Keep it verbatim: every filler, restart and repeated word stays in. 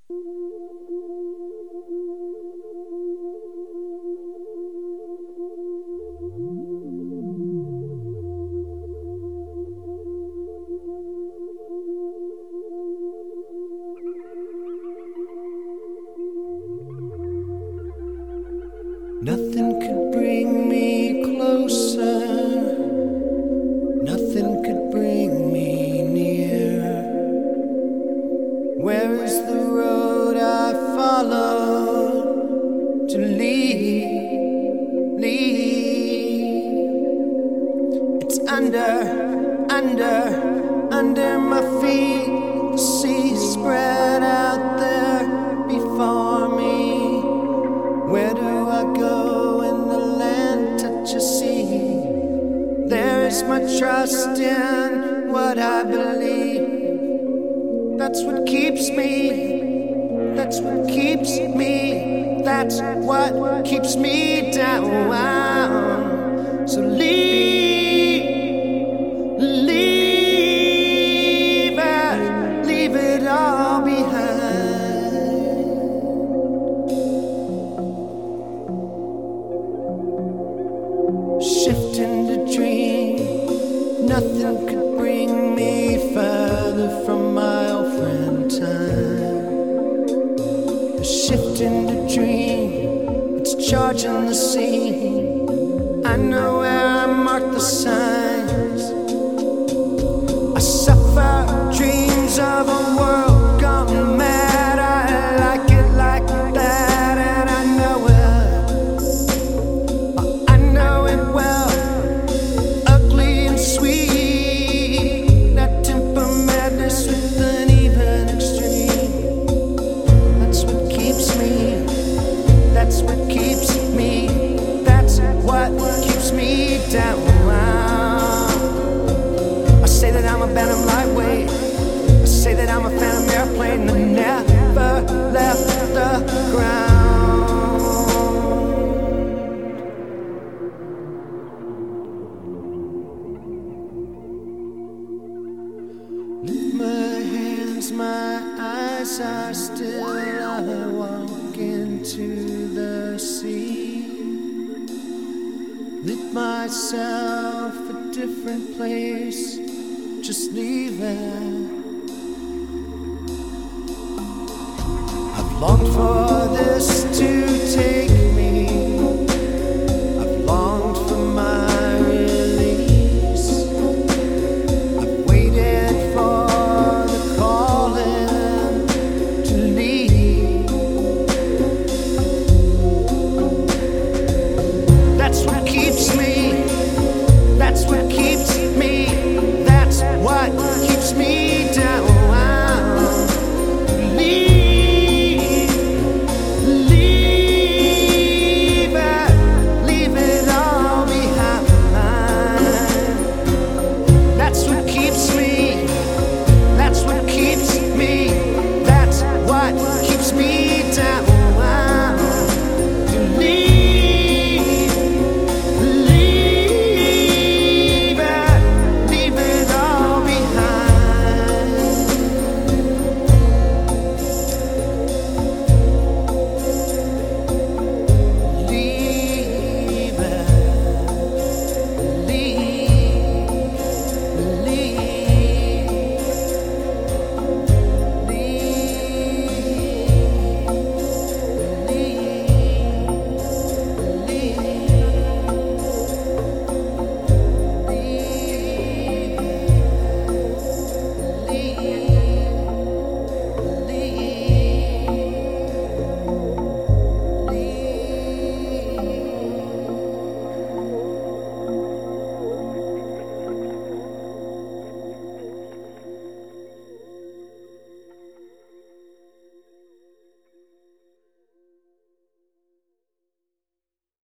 Nothing could bring me closer, nothing could bring me near. Where is the road I followed to lead, lead? It's under, under, under my feet. The sea spread out there before me. Where do I go when the land touches sea? There is my trust in what I believe. That's what keeps me. That's what keeps me. That's what keeps me down. So leave, leave it, leave it all behind. Shifting to dream, nothing could bring me further from my old friend time. Shifting to dream, it's charging the scene. I know where I mark the signs. I suffer dreams of a world gone mad. I like it like that, and I know it. That's what keeps me, that's what keeps me down. I say that I'm a phantom lightweight, I say that I'm a phantom airplane that never left the ground. Lift my hands, my eyes are still, I walk into the sea. Lit myself a different place, just leave it. I've longed for this to